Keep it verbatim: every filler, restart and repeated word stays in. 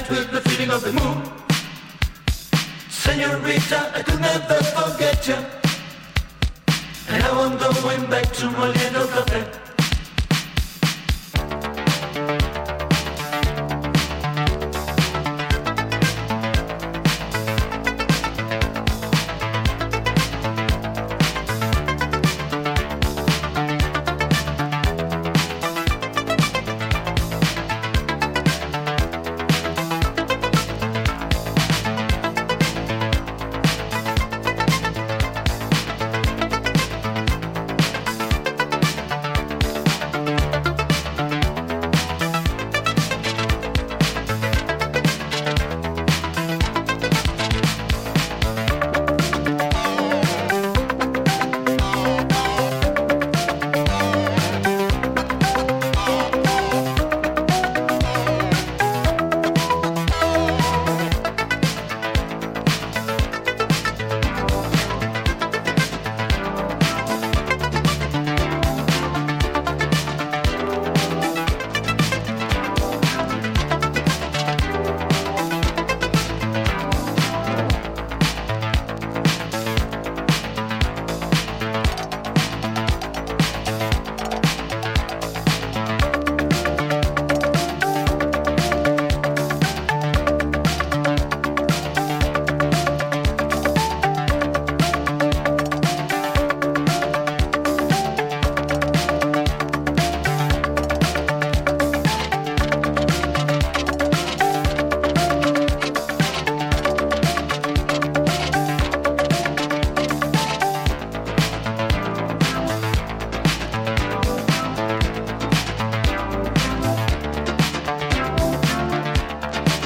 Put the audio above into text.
night with the feeling of the moon. Senorita, I could never forget you. And now I'm going back to my little cafe.